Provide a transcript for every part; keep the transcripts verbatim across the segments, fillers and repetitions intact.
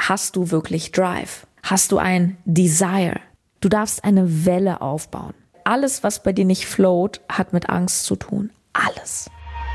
hast du wirklich Drive? Hast du ein Desire? Du darfst eine Welle aufbauen. Alles, was bei dir nicht float, hat mit Angst zu tun. Alles.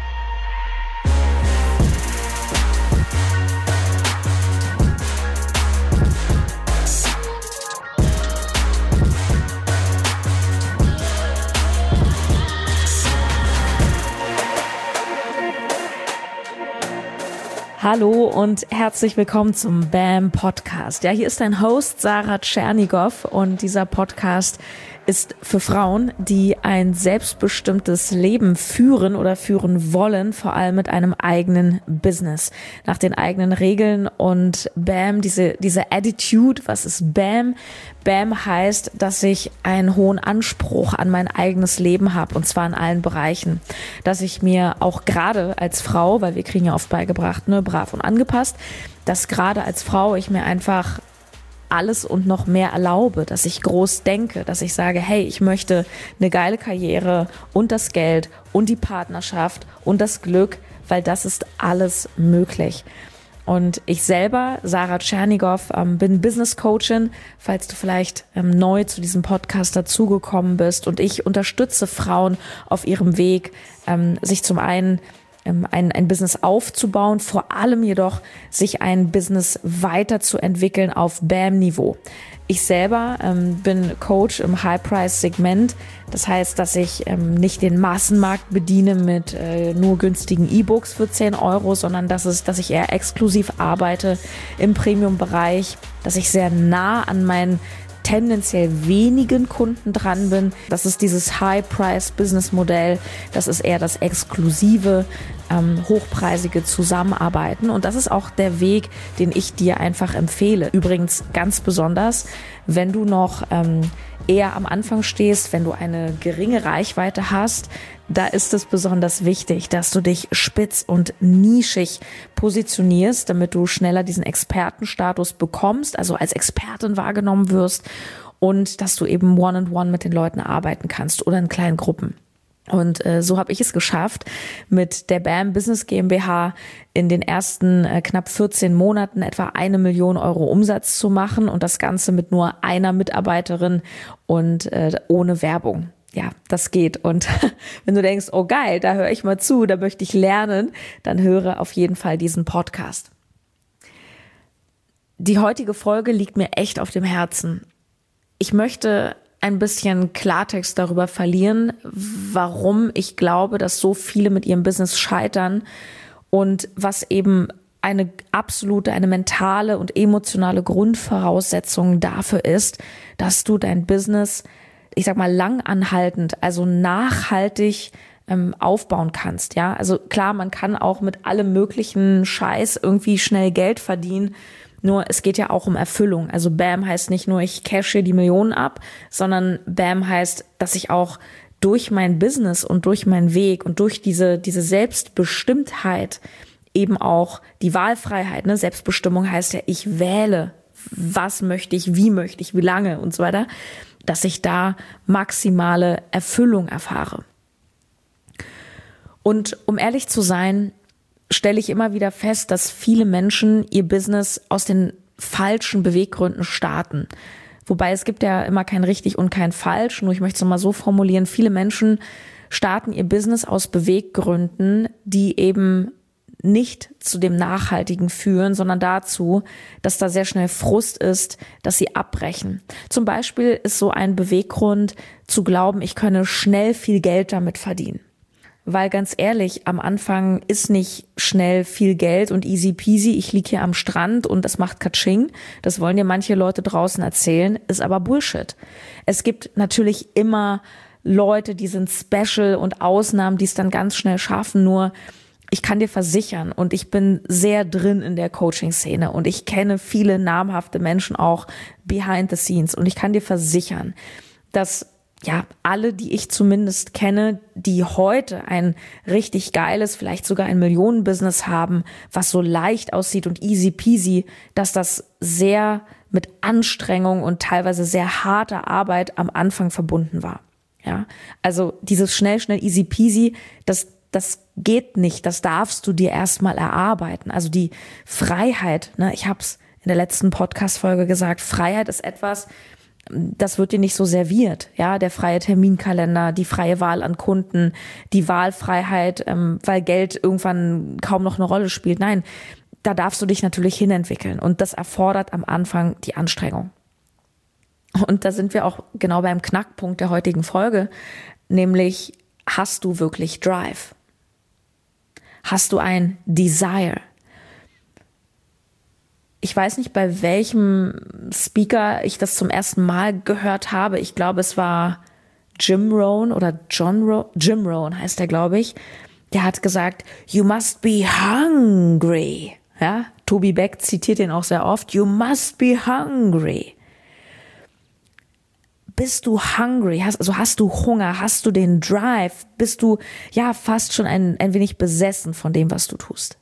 Hallo und herzlich willkommen zum B A M Podcast. Ja, hier ist dein Host Sarah Tschernigow und dieser Podcast ist für Frauen, die ein selbstbestimmtes Leben führen oder führen wollen, vor allem mit einem eigenen Business, nach den eigenen Regeln. Und B A M, diese diese Attitude, was ist B A M? B A M heißt, dass ich einen hohen Anspruch an mein eigenes Leben habe, und zwar in allen Bereichen. Dass ich mir auch gerade als Frau, weil wir kriegen ja oft beigebracht, ne, brav und angepasst, dass gerade als Frau ich mir einfach alles und noch mehr erlaube, dass ich groß denke, dass ich sage, hey, ich möchte eine geile Karriere und das Geld und die Partnerschaft und das Glück, weil das ist alles möglich. Und ich selber, Sarah Tschernigow, ähm, bin Business Coachin, falls du vielleicht ähm, neu zu diesem Podcast dazugekommen bist. Und ich unterstütze Frauen auf ihrem Weg, ähm, sich zum einen ähm, ein, ein Business aufzubauen, vor allem jedoch sich ein Business weiterzuentwickeln auf B A M-Niveau. Ich selber ähm, bin Coach im High-Price-Segment. Das heißt, dass ich ähm, nicht den Massenmarkt bediene mit äh, nur günstigen E-Books für zehn Euro, sondern dass, es, dass ich eher exklusiv arbeite im Premium-Bereich, dass ich sehr nah an meinen tendenziell wenigen Kunden dran bin. Das ist dieses High-Price-Business-Modell. Das ist eher das exklusive, ähm, hochpreisige Zusammenarbeiten. Und das ist auch der Weg, den ich dir einfach empfehle. Übrigens ganz besonders, wenn du noch ähm, eher am Anfang stehst, wenn du eine geringe Reichweite hast, da ist es besonders wichtig, dass du dich spitz und nischig positionierst, damit du schneller diesen Expertenstatus bekommst, also als Expertin wahrgenommen wirst, und dass du eben one-on-one mit den Leuten arbeiten kannst oder in kleinen Gruppen. Und äh, so habe ich es geschafft, mit der B A M Business GmbH in den ersten äh, knapp vierzehn Monaten etwa eine Million Euro Umsatz zu machen, und das Ganze mit nur einer Mitarbeiterin und äh, ohne Werbung. Ja, das geht. Und wenn du denkst, oh geil, da höre ich mal zu, da möchte ich lernen, dann höre auf jeden Fall diesen Podcast. Die heutige Folge liegt mir echt auf dem Herzen. Ich möchte ein bisschen Klartext darüber verlieren, warum ich glaube, dass so viele mit ihrem Business scheitern und was eben eine absolute, eine mentale und emotionale Grundvoraussetzung dafür ist, dass du dein Business, ich sag mal, langanhaltend, also nachhaltig ähm, aufbauen kannst. Ja, also klar, man kann auch mit allem möglichen Scheiß irgendwie schnell Geld verdienen. Nur es geht ja auch um Erfüllung. Also B A M heißt nicht nur, ich cashe die Millionen ab, sondern B A M heißt, dass ich auch durch mein Business und durch meinen Weg und durch diese diese Selbstbestimmtheit eben auch die Wahlfreiheit, ne? Selbstbestimmung heißt ja, ich wähle, was möchte ich, wie möchte ich, wie lange und so weiter, dass ich da maximale Erfüllung erfahre. Und um ehrlich zu sein, stelle ich immer wieder fest, dass viele Menschen ihr Business aus den falschen Beweggründen starten. Wobei es gibt ja immer kein richtig und kein falsch, nur ich möchte es mal so formulieren, viele Menschen starten ihr Business aus Beweggründen, die eben nicht zu dem Nachhaltigen führen, sondern dazu, dass da sehr schnell Frust ist, dass sie abbrechen. Zum Beispiel ist so ein Beweggrund zu glauben, ich könne schnell viel Geld damit verdienen. Weil ganz ehrlich, am Anfang ist nicht schnell viel Geld und easy peasy, ich lieg hier am Strand und das macht Katsching. Das wollen dir manche Leute draußen erzählen, ist aber Bullshit. Es gibt natürlich immer Leute, die sind special und Ausnahmen, die es dann ganz schnell schaffen, nur ich kann dir versichern, und ich bin sehr drin in der Coaching-Szene und ich kenne viele namhafte Menschen auch behind the scenes, und ich kann dir versichern, dass ja alle, die ich zumindest kenne, die heute ein richtig geiles, vielleicht sogar ein Millionenbusiness haben, was so leicht aussieht und easy peasy, dass das sehr mit Anstrengung und teilweise sehr harter Arbeit am Anfang verbunden war. Ja, also dieses schnell, schnell, easy peasy, das Das geht nicht, das darfst du dir erstmal erarbeiten. Also die Freiheit, ne, ich hab's in der letzten Podcast-Folge gesagt, Freiheit ist etwas, das wird dir nicht so serviert. Ja, der freie Terminkalender, die freie Wahl an Kunden, die Wahlfreiheit, ähm, weil Geld irgendwann kaum noch eine Rolle spielt. Nein, da darfst du dich natürlich hinentwickeln. Und das erfordert am Anfang die Anstrengung. Und da sind wir auch genau beim Knackpunkt der heutigen Folge, nämlich, hast du wirklich Drive? Hast du ein Desire? Ich weiß nicht, bei welchem Speaker ich das zum ersten Mal gehört habe. Ich glaube, es war Jim Rohn oder John Rohn. Jim Rohn heißt der, glaube ich. Der hat gesagt, you must be hungry. Ja, Tobi Beck zitiert ihn auch sehr oft. You must be hungry. Bist du hungry? Hast, also hast du Hunger? Hast du den Drive? Bist du ja fast schon ein, ein wenig besessen von dem, was du tust?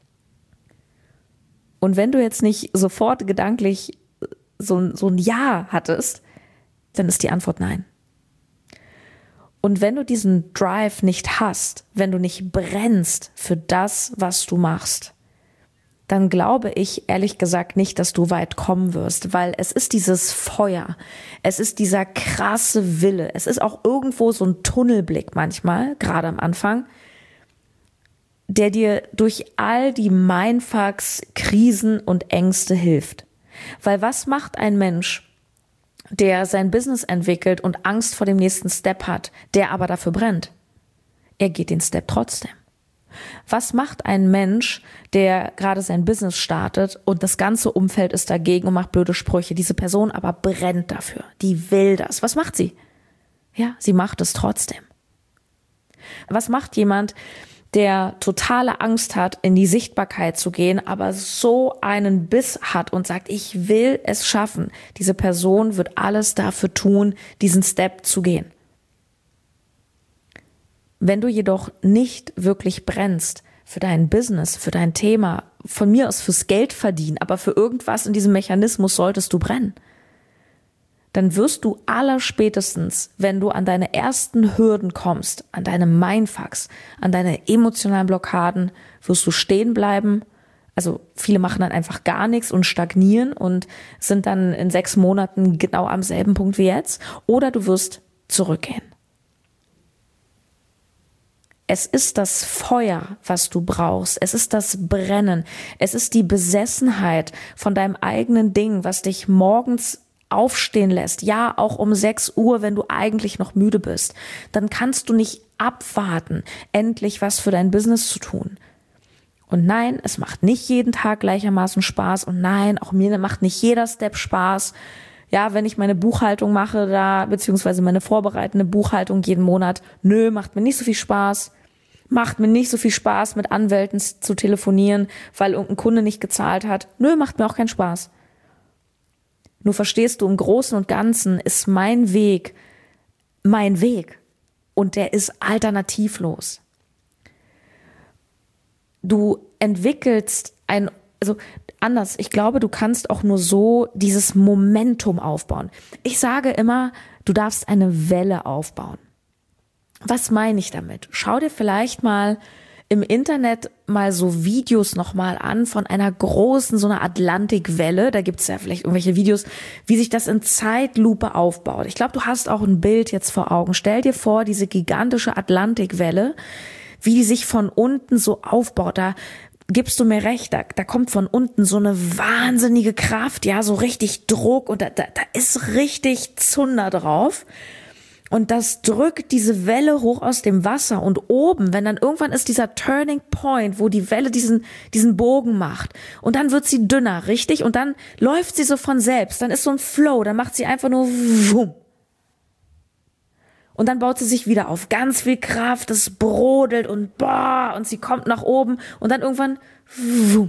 Und wenn du jetzt nicht sofort gedanklich so, so ein Ja hattest, dann ist die Antwort nein. Und wenn du diesen Drive nicht hast, wenn du nicht brennst für das, was du machst, dann glaube ich ehrlich gesagt nicht, dass du weit kommen wirst, weil es ist dieses Feuer, es ist dieser krasse Wille, es ist auch irgendwo so ein Tunnelblick manchmal, gerade am Anfang, der dir durch all die Mindfucks, Krisen und Ängste hilft. Weil was macht ein Mensch, der sein Business entwickelt und Angst vor dem nächsten Step hat, der aber dafür brennt? Er geht den Step trotzdem. Was macht ein Mensch, der gerade sein Business startet und das ganze Umfeld ist dagegen und macht blöde Sprüche? Diese Person aber brennt dafür. Die will das. Was macht sie? Ja, sie macht es trotzdem. Was macht jemand, der totale Angst hat, in die Sichtbarkeit zu gehen, aber so einen Biss hat und sagt, ich will es schaffen? Diese Person wird alles dafür tun, diesen Step zu gehen. Wenn du jedoch nicht wirklich brennst für dein Business, für dein Thema, von mir aus fürs Geld verdienen, aber für irgendwas in diesem Mechanismus solltest du brennen, dann wirst du allerspätestens, wenn du an deine ersten Hürden kommst, an deine Mindfucks, an deine emotionalen Blockaden, wirst du stehen bleiben. Also viele machen dann einfach gar nichts und stagnieren und sind dann in sechs Monaten genau am selben Punkt wie jetzt. Oder du wirst zurückgehen. Es ist das Feuer, was du brauchst. Es ist das Brennen. Es ist die Besessenheit von deinem eigenen Ding, was dich morgens aufstehen lässt. Ja, auch um sechs Uhr, wenn du eigentlich noch müde bist. Dann kannst du nicht abwarten, endlich was für dein Business zu tun. Und nein, es macht nicht jeden Tag gleichermaßen Spaß. Und nein, auch mir macht nicht jeder Step Spaß. Ja, wenn ich meine Buchhaltung mache, da, beziehungsweise meine vorbereitende Buchhaltung jeden Monat, nö, macht mir nicht so viel Spaß. Macht mir nicht so viel Spaß, mit Anwälten zu telefonieren, weil irgendein Kunde nicht gezahlt hat. Nö, macht mir auch keinen Spaß. Nur verstehst du, im Großen und Ganzen ist mein Weg mein Weg. Und der ist alternativlos. Du entwickelst ein, also anders, ich glaube, du kannst auch nur so dieses Momentum aufbauen. Ich sage immer, du darfst eine Welle aufbauen. Was meine ich damit? Schau dir vielleicht mal im Internet mal so Videos nochmal an von einer großen, so einer Atlantikwelle. Da gibt es ja vielleicht irgendwelche Videos, wie sich das in Zeitlupe aufbaut. Ich glaube, du hast auch ein Bild jetzt vor Augen. Stell dir vor, diese gigantische Atlantikwelle, wie die sich von unten so aufbaut. Da gibst du mir recht, da, da kommt von unten so eine wahnsinnige Kraft, ja, so richtig Druck und da, da, da ist richtig Zunder drauf. Und das drückt diese Welle hoch aus dem Wasser und oben, wenn dann irgendwann ist dieser Turning Point, wo die Welle diesen, diesen Bogen macht und dann wird sie dünner, richtig? Und dann läuft sie so von selbst, dann ist so ein Flow, dann macht sie einfach nur wumm. Und dann baut sie sich wieder auf, ganz viel Kraft, es brodelt und boah, und sie kommt nach oben und dann irgendwann wumm.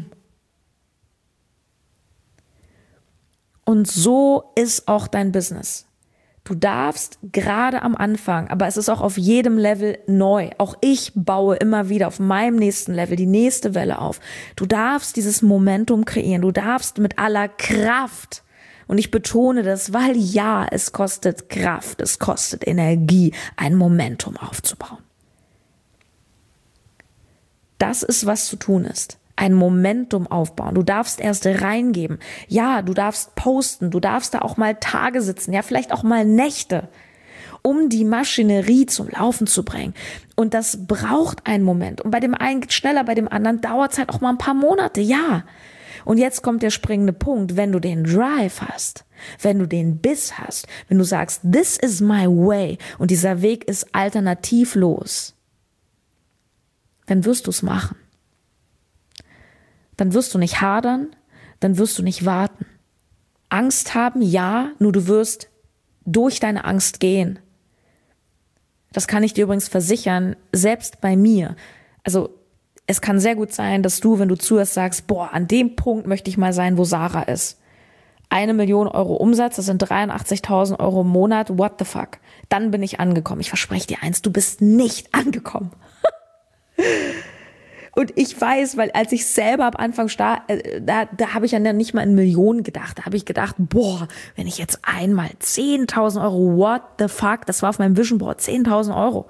Und so ist auch dein Business. Du darfst gerade am Anfang, aber es ist auch auf jedem Level neu. Auch ich baue immer wieder auf meinem nächsten Level die nächste Welle auf. Du darfst dieses Momentum kreieren. Du darfst mit aller Kraft, und ich betone das, weil ja, es kostet Kraft, es kostet Energie, ein Momentum aufzubauen. Das ist, was zu tun ist. ein Momentum aufbauen. Du darfst erst reingeben. Ja, du darfst posten. Du darfst da auch mal Tage sitzen. Ja, vielleicht auch mal Nächte, um die Maschinerie zum Laufen zu bringen. Und das braucht einen Moment. Und bei dem einen geht schneller, bei dem anderen dauert es halt auch mal ein paar Monate. Ja. Und jetzt kommt der springende Punkt. Wenn du den Drive hast, wenn du den Biss hast, wenn du sagst, this is my way und dieser Weg ist alternativlos, dann wirst du es machen. Dann wirst du nicht hadern, dann wirst du nicht warten. Angst haben, ja, nur du wirst durch deine Angst gehen. Das kann ich dir übrigens versichern, selbst bei mir. Also es kann sehr gut sein, dass du, wenn du zuhörst, sagst, boah, an dem Punkt möchte ich mal sein, wo Sarah ist. Eine Million Euro Umsatz, das sind dreiundachtzigtausend Euro im Monat, what the fuck? Dann bin ich angekommen. Ich verspreche dir eins, du bist nicht angekommen. Und ich weiß, weil als ich selber am Anfang starr, äh, da, da habe ich ja nicht mal in Millionen gedacht. Da habe ich gedacht, boah, wenn ich jetzt einmal zehntausend Euro, what the fuck, das war auf meinem Vision Board, zehntausend Euro.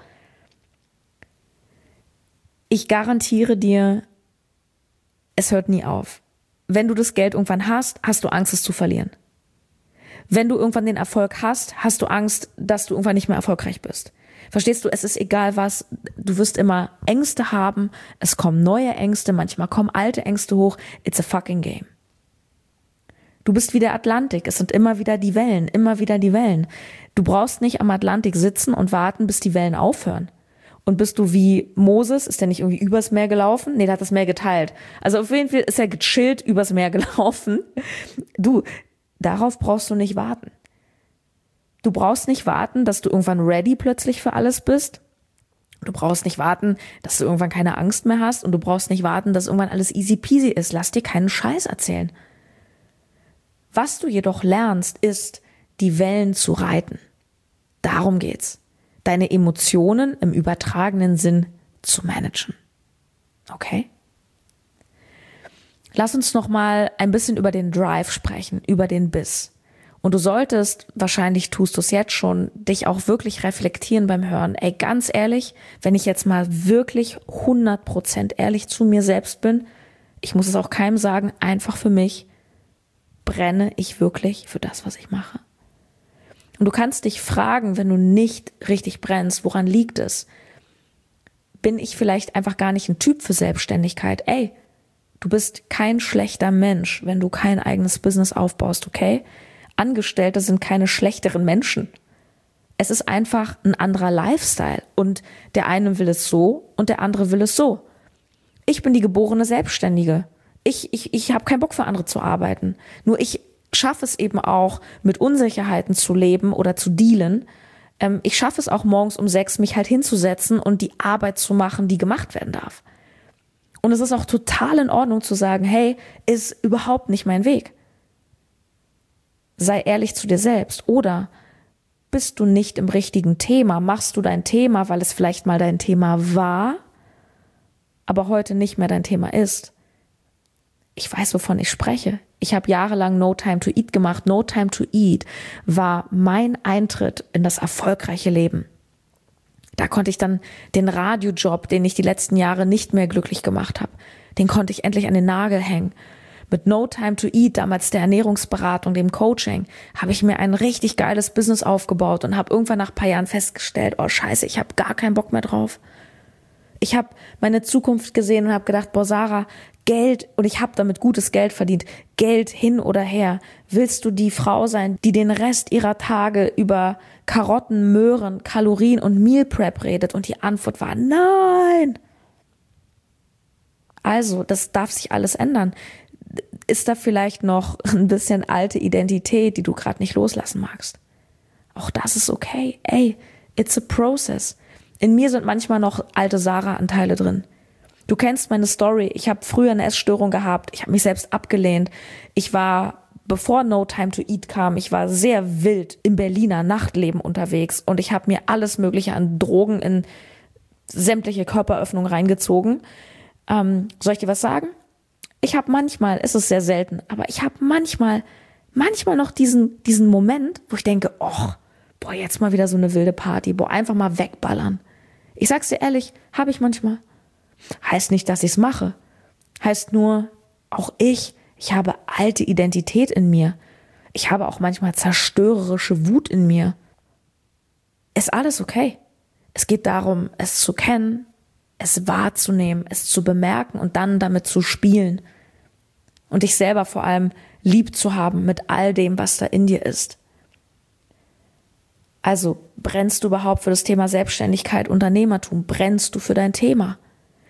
Ich garantiere dir, es hört nie auf. Wenn du das Geld irgendwann hast, hast du Angst, es zu verlieren. Wenn du irgendwann den Erfolg hast, hast du Angst, dass du irgendwann nicht mehr erfolgreich bist. Verstehst du, es ist egal was, du wirst immer Ängste haben, es kommen neue Ängste, manchmal kommen alte Ängste hoch, it's a fucking game. Du bist wie der Atlantik, es sind immer wieder die Wellen, immer wieder die Wellen. Du brauchst nicht am Atlantik sitzen und warten, bis die Wellen aufhören. Und bist du wie Moses, ist der nicht irgendwie übers Meer gelaufen? Nee, der hat das Meer geteilt. Also auf jeden Fall ist er gechillt übers Meer gelaufen. Du, darauf brauchst du nicht warten. Du brauchst nicht warten, dass du irgendwann ready plötzlich für alles bist. Du brauchst nicht warten, dass du irgendwann keine Angst mehr hast. Und du brauchst nicht warten, dass irgendwann alles easy peasy ist. Lass dir keinen Scheiß erzählen. Was du jedoch lernst, ist, die Wellen zu reiten. Darum geht's. Deine Emotionen im übertragenen Sinn zu managen. Okay? Lass uns noch mal ein bisschen über den Drive sprechen, über den Biss. Und du solltest, wahrscheinlich tust du es jetzt schon, dich auch wirklich reflektieren beim Hören. Ey, ganz ehrlich, wenn ich jetzt mal wirklich hundert Prozent ehrlich zu mir selbst bin, ich muss es auch keinem sagen, einfach für mich, brenne ich wirklich für das, was ich mache? Und du kannst dich fragen, wenn du nicht richtig brennst, woran liegt es? Bin ich vielleicht einfach gar nicht ein Typ für Selbstständigkeit? Ey, du bist kein schlechter Mensch, wenn du kein eigenes Business aufbaust, okay? Angestellte sind keine schlechteren Menschen. Es ist einfach ein anderer Lifestyle und der eine will es so und der andere will es so. Ich bin die geborene Selbstständige. Ich, ich, ich habe keinen Bock für andere zu arbeiten. Nur ich schaffe es eben auch, mit Unsicherheiten zu leben oder zu dealen. Ähm, ich schaffe es auch morgens um sechs, mich halt hinzusetzen und die Arbeit zu machen, die gemacht werden darf. Und es ist auch total in Ordnung zu sagen, hey, ist überhaupt nicht mein Weg. Sei ehrlich zu dir selbst. Oder bist du nicht im richtigen Thema? Machst du dein Thema, weil es vielleicht mal dein Thema war, aber heute nicht mehr dein Thema ist? Ich weiß, wovon ich spreche. Ich habe jahrelang No Time to Eat gemacht. No Time to Eat war mein Eintritt in das erfolgreiche Leben. Da konnte ich dann den Radiojob, den ich die letzten Jahre nicht mehr glücklich gemacht habe, den konnte ich endlich an den Nagel hängen. Mit No Time to Eat, damals der Ernährungsberatung, dem Coaching, habe ich mir ein richtig geiles Business aufgebaut und habe irgendwann nach ein paar Jahren festgestellt, oh scheiße, ich habe gar keinen Bock mehr drauf. Ich habe meine Zukunft gesehen und habe gedacht, boah Sarah, Geld, und ich habe damit gutes Geld verdient, Geld hin oder her. Willst du die Frau sein, die den Rest ihrer Tage über Karotten, Möhren, Kalorien und Meal Prep redet? Und die Antwort war nein. Also, das darf sich alles ändern. Ist da vielleicht noch ein bisschen alte Identität, die du gerade nicht loslassen magst? Auch das ist okay. Ey, it's a process. In mir sind manchmal noch alte Sarah-Anteile drin. Du kennst meine Story. Ich habe früher eine Essstörung gehabt. Ich habe mich selbst abgelehnt. Ich war, bevor No Time to Eat kam, ich war sehr wild im Berliner Nachtleben unterwegs und ich habe mir alles Mögliche an Drogen in sämtliche Körperöffnungen reingezogen. Ähm, soll ich dir was sagen? Ich habe manchmal, es ist sehr selten, aber ich habe manchmal, manchmal noch diesen, diesen Moment, wo ich denke, oh, boah, jetzt mal wieder so eine wilde Party, boah, einfach mal wegballern. Ich sag's dir ehrlich, habe ich manchmal. Heißt nicht, dass ich's mache. Heißt nur, auch ich, ich habe alte Identität in mir. Ich habe auch manchmal zerstörerische Wut in mir. Ist alles okay. Es geht darum, es zu kennen, es wahrzunehmen, es zu bemerken und dann damit zu spielen. Und dich selber vor allem lieb zu haben mit all dem, was da in dir ist. Also, brennst du überhaupt für das Thema Selbstständigkeit, Unternehmertum? Brennst du für dein Thema?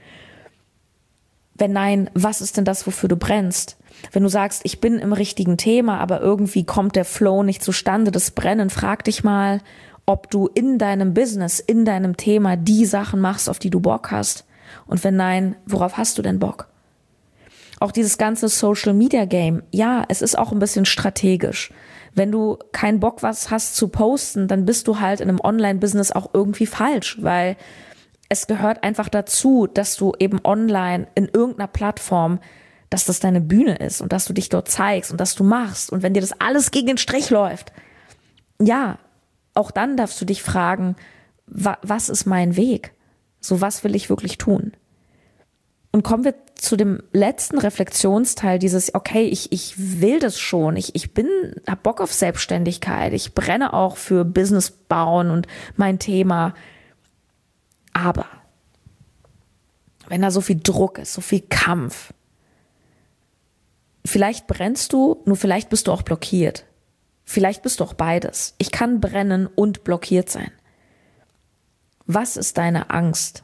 Wenn nein, was ist denn das, wofür du brennst? Wenn du sagst, ich bin im richtigen Thema, aber irgendwie kommt der Flow nicht zustande, das Brennen, frag dich mal, ob du in deinem Business, in deinem Thema die Sachen machst, auf die du Bock hast. Und wenn nein, worauf hast du denn Bock? Auch dieses ganze Social-Media-Game, ja, es ist auch ein bisschen strategisch. Wenn du keinen Bock was hast zu posten, dann bist du halt in einem Online-Business auch irgendwie falsch, weil es gehört einfach dazu, dass du eben online in irgendeiner Plattform, dass das deine Bühne ist und dass du dich dort zeigst und dass du machst. Und wenn dir das alles gegen den Strich läuft, ja, auch dann darfst du dich fragen, wa- was ist mein Weg? So, was will ich wirklich tun? Und kommen wir zu dem letzten Reflexionsteil dieses, okay, ich, ich will das schon, ich, ich bin, hab Bock auf Selbstständigkeit, ich brenne auch für Business bauen und mein Thema. Aber wenn da so viel Druck ist, so viel Kampf, vielleicht brennst du, nur vielleicht bist du auch blockiert. Vielleicht bist du auch beides. Ich kann brennen und blockiert sein. Was ist deine Angst?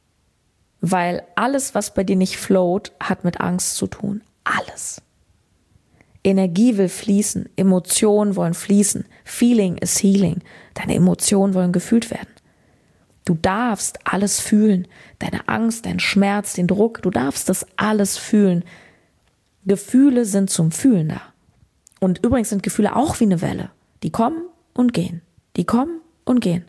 Weil alles, was bei dir nicht float, hat mit Angst zu tun. Alles. Energie will fließen, Emotionen wollen fließen, Feeling is healing. Deine Emotionen wollen gefühlt werden. Du darfst alles fühlen, deine Angst, dein Schmerz, den Druck, du darfst das alles fühlen. Gefühle sind zum Fühlen da. Und übrigens sind Gefühle auch wie eine Welle. Die kommen und gehen. Die kommen und gehen.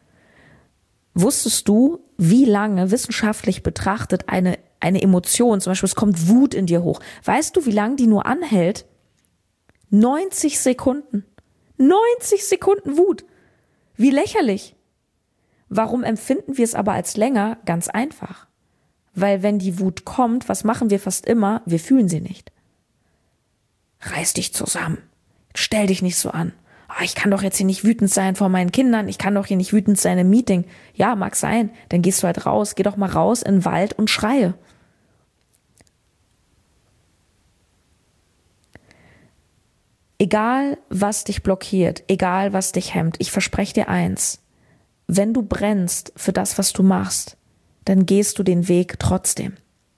Wusstest du, wie lange wissenschaftlich betrachtet eine, eine Emotion, zum Beispiel es kommt Wut in dir hoch, weißt du, wie lange die nur anhält? neunzig Sekunden. neunzig Sekunden Wut. Wie lächerlich. Warum empfinden wir es aber als länger? Ganz einfach. Weil wenn die Wut kommt, was machen wir fast immer? Wir fühlen sie nicht. Reiß dich zusammen. Stell dich nicht so an. Oh, ich kann doch jetzt hier nicht wütend sein vor meinen Kindern. Ich kann doch hier nicht wütend sein im Meeting. Ja, mag sein. Dann gehst du halt raus. Geh doch mal raus in den Wald und schreie. Egal, was dich blockiert, egal, was dich hemmt, ich verspreche dir eins. Wenn du brennst für das, was du machst, dann gehst du den Weg trotzdem.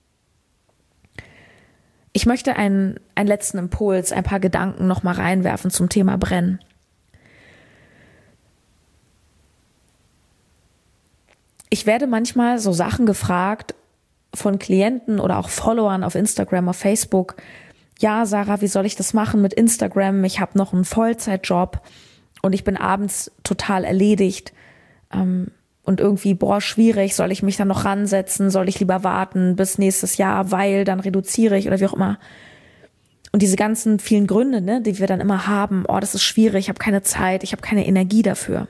Ich möchte einen, einen letzten Impuls, ein paar Gedanken noch mal reinwerfen zum Thema Brennen. Ich werde manchmal so Sachen gefragt von Klienten oder auch Followern auf Instagram, auf Facebook. Ja, Sarah, wie soll ich das machen mit Instagram? Ich habe noch einen Vollzeitjob und ich bin abends total erledigt. Ähm, Und irgendwie, boah, schwierig, soll ich mich dann noch ransetzen, soll ich lieber warten bis nächstes Jahr, weil dann reduziere ich oder wie auch immer. Und diese ganzen vielen Gründe, ne, die wir dann immer haben, oh, das ist schwierig, ich habe keine Zeit, ich habe keine Energie dafür.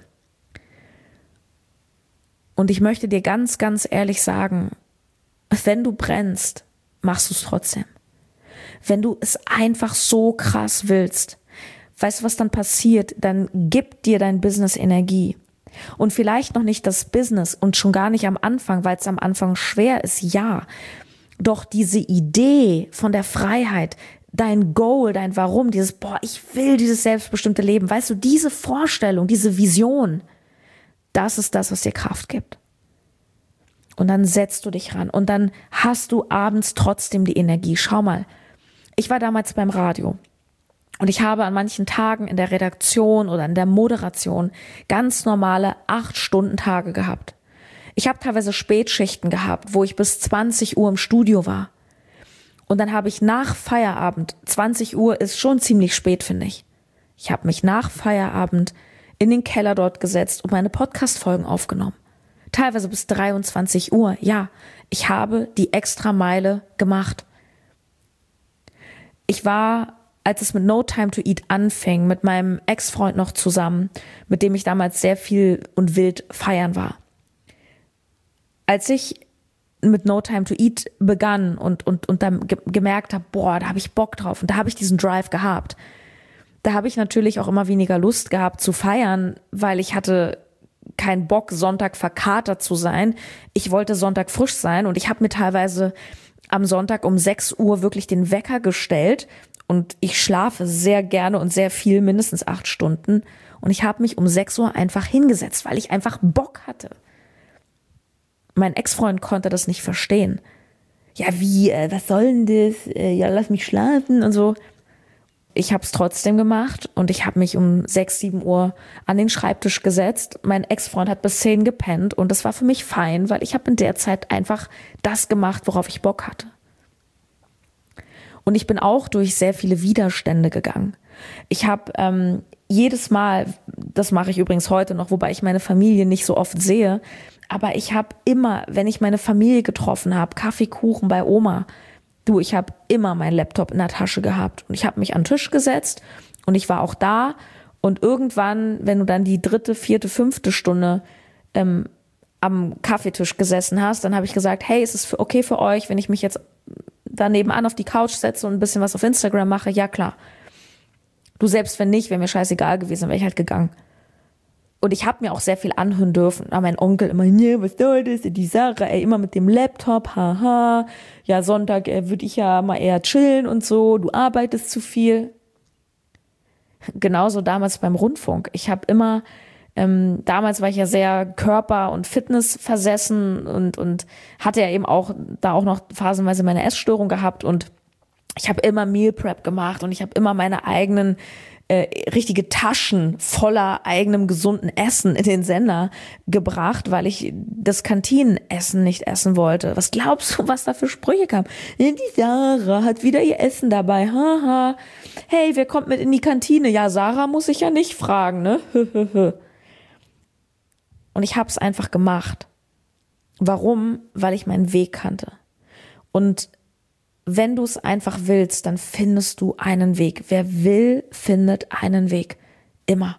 Und ich möchte dir ganz, ganz ehrlich sagen, wenn du brennst, machst du es trotzdem. Wenn du es einfach so krass willst, weißt du, was dann passiert? Dann gibt dir dein Business Energie. Und vielleicht noch nicht das Business und schon gar nicht am Anfang, weil es am Anfang schwer ist, ja. Doch diese Idee von der Freiheit, dein Goal, dein Warum, dieses, boah, ich will dieses selbstbestimmte Leben, weißt du, diese Vorstellung, diese Vision, das ist das, was dir Kraft gibt. Und dann setzt du dich ran und dann hast du abends trotzdem die Energie. Schau mal, ich war damals beim Radio. Und ich habe an manchen Tagen in der Redaktion oder in der Moderation ganz normale acht-Stunden-Tage gehabt. Ich habe teilweise Spätschichten gehabt, wo ich bis zwanzig Uhr im Studio war. Und dann habe ich nach Feierabend, zwanzig Uhr ist schon ziemlich spät, finde ich. Ich habe mich nach Feierabend in den Keller dort gesetzt und meine Podcast-Folgen aufgenommen. Teilweise bis dreiundzwanzig Uhr. Ja, ich habe die Extrameile gemacht. Ich war, als es mit No Time to Eat anfing, mit meinem Ex-Freund noch zusammen, mit dem ich damals sehr viel und wild feiern war. Als ich mit No Time to Eat begann und, und, und dann ge- gemerkt habe, boah, da habe ich Bock drauf und da habe ich diesen Drive gehabt. Da habe ich natürlich auch immer weniger Lust gehabt zu feiern, weil ich hatte keinen Bock, Sonntag verkatert zu sein. Ich wollte Sonntag frisch sein und ich habe mir teilweise am Sonntag um sechs Uhr wirklich den Wecker gestellt und ich schlafe sehr gerne und sehr viel, mindestens acht Stunden. Und ich habe mich um sechs Uhr einfach hingesetzt, weil ich einfach Bock hatte. Mein Ex-Freund konnte das nicht verstehen. Ja, wie, äh, was soll denn das? Äh, ja, lass mich schlafen und so. Ich habe es trotzdem gemacht und ich habe mich um sechs, sieben Uhr an den Schreibtisch gesetzt. Mein Ex-Freund hat bis zehn gepennt und das war für mich fein, weil ich habe in der Zeit einfach das gemacht, worauf ich Bock hatte. Und ich bin auch durch sehr viele Widerstände gegangen. Ich habe ähm, jedes Mal, das mache ich übrigens heute noch, wobei ich meine Familie nicht so oft sehe, aber ich habe immer, wenn ich meine Familie getroffen habe, Kaffee, Kuchen bei Oma, du, ich habe immer meinen Laptop in der Tasche gehabt und ich habe mich an den Tisch gesetzt und ich war auch da und irgendwann, wenn du dann die dritte, vierte, fünfte Stunde ähm, am Kaffeetisch gesessen hast, dann habe ich gesagt, hey, ist es für, okay für euch, wenn ich mich jetzt da nebenan auf die Couch setze und ein bisschen was auf Instagram mache? Ja, klar. Du, selbst wenn nicht, wäre mir scheißegal gewesen, wäre ich halt gegangen. Und ich habe mir auch sehr viel anhören dürfen. Aber mein Onkel immer, nee, was soll das? Die Sache, ey, immer mit dem Laptop, haha. Ja, Sonntag äh, würde ich ja mal eher chillen und so. Du arbeitest zu viel. Genauso damals beim Rundfunk. Ich habe immer, ähm, damals war ich ja sehr Körper- und Fitness versessen und, und hatte ja eben auch da auch noch phasenweise meine Essstörung gehabt. Und ich habe immer Meal Prep gemacht und ich habe immer meine eigenen Äh, richtige Taschen voller eigenem gesunden Essen in den Sender gebracht, weil ich das Kantinenessen nicht essen wollte. Was glaubst du, was da für Sprüche kamen? Die Sarah hat wieder ihr Essen dabei. Haha. Hey, wer kommt mit in die Kantine? Ja, Sarah muss ich ja nicht fragen, ne? Und ich habe es einfach gemacht. Warum? Weil ich meinen Weg kannte. Und wenn du es einfach willst, dann findest du einen Weg. Wer will, findet einen Weg. Immer.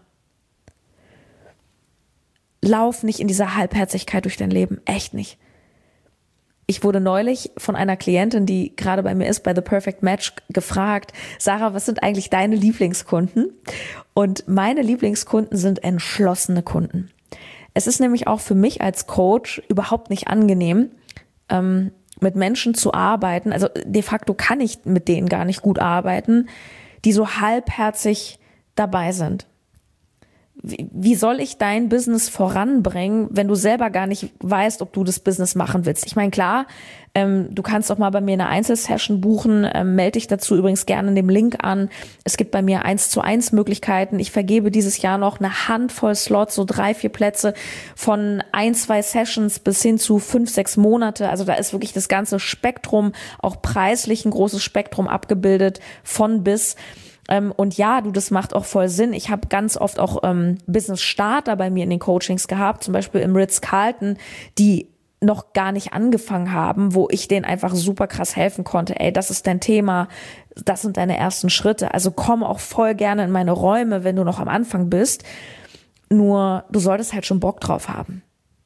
Lauf nicht in dieser Halbherzigkeit durch dein Leben. Echt nicht. Ich wurde neulich von einer Klientin, die gerade bei mir ist, bei The Perfect Match, gefragt, Sarah, was sind eigentlich deine Lieblingskunden? Und meine Lieblingskunden sind entschlossene Kunden. Es ist nämlich auch für mich als Coach überhaupt nicht angenehm, ähm, mit Menschen zu arbeiten, also de facto kann ich mit denen gar nicht gut arbeiten, die so halbherzig dabei sind. Wie, wie soll ich dein Business voranbringen, wenn du selber gar nicht weißt, ob du das Business machen willst? Ich meine, klar, ähm, du kannst auch mal bei mir eine Einzelsession buchen, ähm, melde dich dazu übrigens gerne in dem Link an. Es gibt bei mir eins zu eins Möglichkeiten. Ich vergebe dieses Jahr noch eine Handvoll Slots, so drei, vier Plätze von ein, zwei Sessions bis hin zu fünf, sechs Monate. Also da ist wirklich das ganze Spektrum, auch preislich ein großes Spektrum abgebildet, von bis. Ähm, und ja, du, das macht auch voll Sinn. Ich habe ganz oft auch ähm, Business-Starter bei mir in den Coachings gehabt, zum Beispiel im Ritz-Carlton, die noch gar nicht angefangen haben, wo ich denen einfach super krass helfen konnte. Ey, das ist dein Thema, das sind deine ersten Schritte. Also komm auch voll gerne in meine Räume, wenn du noch am Anfang bist. Nur du solltest halt schon Bock drauf haben.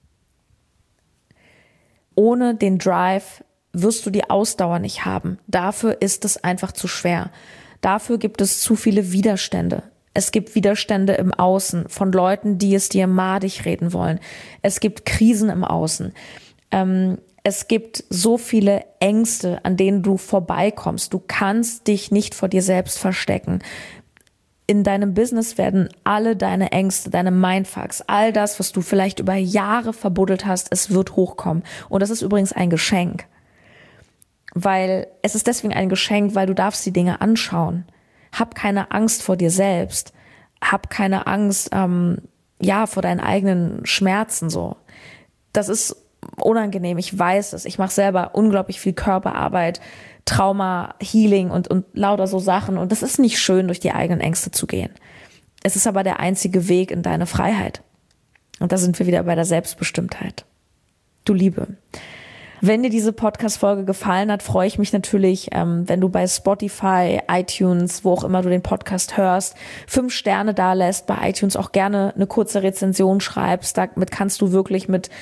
Ohne den Drive wirst du die Ausdauer nicht haben. Dafür ist es einfach zu schwer. Dafür gibt es zu viele Widerstände. Es gibt Widerstände im Außen von Leuten, die es dir madig reden wollen. Es gibt Krisen im Außen. Ähm, es gibt so viele Ängste, an denen du vorbeikommst. Du kannst dich nicht vor dir selbst verstecken. In deinem Business werden alle deine Ängste, deine Mindfucks, all das, was du vielleicht über Jahre verbuddelt hast, es wird hochkommen. Und das ist übrigens ein Geschenk. Weil es ist deswegen ein Geschenk, weil du darfst die Dinge anschauen. Hab keine Angst vor dir selbst. Hab keine Angst, ähm, ja, vor deinen eigenen Schmerzen so. Das ist unangenehm, ich weiß es. Ich mache selber unglaublich viel Körperarbeit, Trauma, Healing und, und lauter so Sachen. Und das ist nicht schön, durch die eigenen Ängste zu gehen. Es ist aber der einzige Weg in deine Freiheit. Und da sind wir wieder bei der Selbstbestimmtheit. Du Liebe. Wenn dir diese Podcast-Folge gefallen hat, freue ich mich natürlich, ähm, wenn du bei Spotify, iTunes, wo auch immer du den Podcast hörst, fünf Sterne da lässt, bei iTunes auch gerne eine kurze Rezension schreibst. Damit kannst du wirklich mit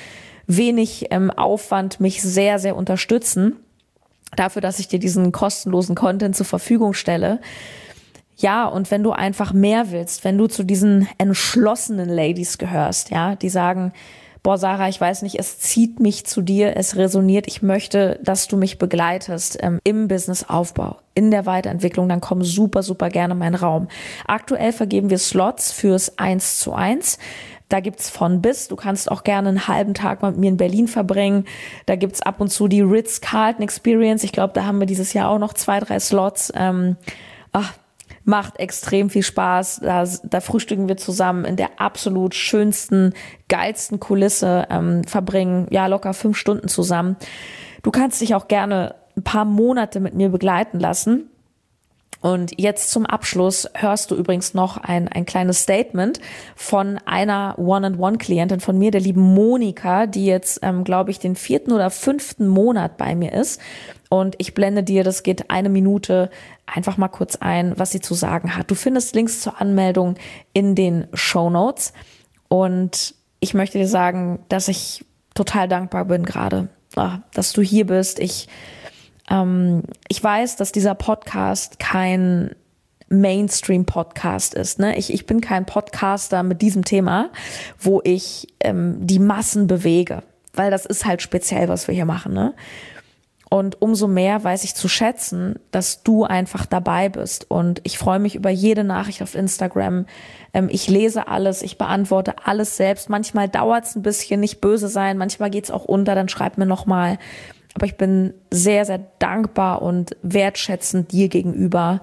wenig ähm, Aufwand mich sehr, sehr unterstützen. Dafür, dass ich dir diesen kostenlosen Content zur Verfügung stelle. Ja, und wenn du einfach mehr willst, wenn du zu diesen entschlossenen Ladies gehörst, ja, die sagen, boah, Sarah, ich weiß nicht, es zieht mich zu dir, es resoniert, ich möchte, dass du mich begleitest ähm, im Businessaufbau, in der Weiterentwicklung, dann komm super, super gerne in meinen Raum. Aktuell vergeben wir Slots fürs eins zu eins. Da gibt's von bis. Du kannst auch gerne einen halben Tag mal mit mir in Berlin verbringen. Da gibt's ab und zu die Ritz-Carlton Experience. Ich glaube, da haben wir dieses Jahr auch noch zwei, drei Slots. Ähm, ach, macht extrem viel Spaß. Da, da frühstücken wir zusammen in der absolut schönsten, geilsten Kulisse, ähm, verbringen ja locker fünf Stunden zusammen. Du kannst dich auch gerne ein paar Monate mit mir begleiten lassen. Und jetzt zum Abschluss hörst du übrigens noch ein, ein kleines Statement von einer One-on-One-Klientin von mir, der lieben Monika, die jetzt, ähm, glaube ich, den vierten oder fünften Monat bei mir ist. Und ich blende dir, das geht eine Minute, einfach mal kurz ein, was sie zu sagen hat. Du findest Links zur Anmeldung in den Shownotes. Und ich möchte dir sagen, dass ich total dankbar bin gerade, dass du hier bist. Ich ähm, ich weiß, dass dieser Podcast kein Mainstream-Podcast ist. Ne? Ich, ich bin kein Podcaster mit diesem Thema, wo ich ähm, die Massen bewege, weil das ist halt speziell, was wir hier machen. Ne? Und umso mehr weiß ich zu schätzen, dass du einfach dabei bist. Und ich freue mich über jede Nachricht auf Instagram. Ähm, ich lese alles, ich beantworte alles selbst. Manchmal dauert es ein bisschen, nicht böse sein. Manchmal geht es auch unter, dann schreib mir nochmal. Aber ich bin sehr, sehr dankbar und wertschätzend dir gegenüber.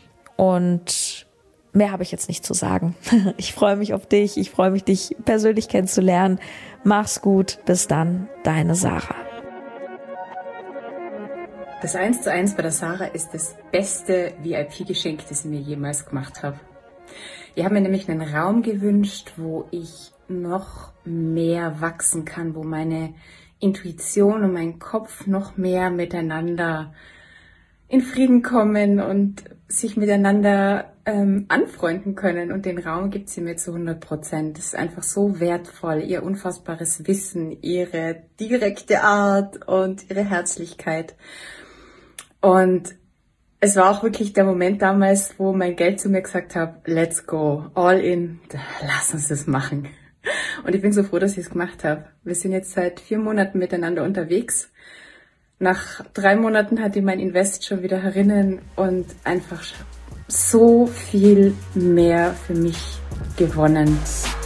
Und mehr habe ich jetzt nicht zu sagen. Ich freue mich auf dich. Ich freue mich, dich persönlich kennenzulernen. Mach's gut. Bis dann. Deine Sarah. Das eins zu eins bei der Sarah ist das beste V I P-Geschenk, das ich mir jemals gemacht habe. Ich habe mir nämlich einen Raum gewünscht, wo ich noch mehr wachsen kann, wo meine Intuition und mein Kopf noch mehr miteinander in Frieden kommen und sich miteinander ähm, anfreunden können. Und den Raum gibt sie mir zu hundert Prozent. Das ist einfach so wertvoll, ihr unfassbares Wissen, ihre direkte Art und ihre Herzlichkeit. Und es war auch wirklich der Moment damals, wo mein Geld zu mir gesagt hat, let's go, all in, lass uns das machen. Und ich bin so froh, dass ich es gemacht habe. Wir sind jetzt seit vier Monaten miteinander unterwegs. Nach drei Monaten hatte ich mein Invest schon wieder herinnen und einfach so viel mehr für mich gewonnen.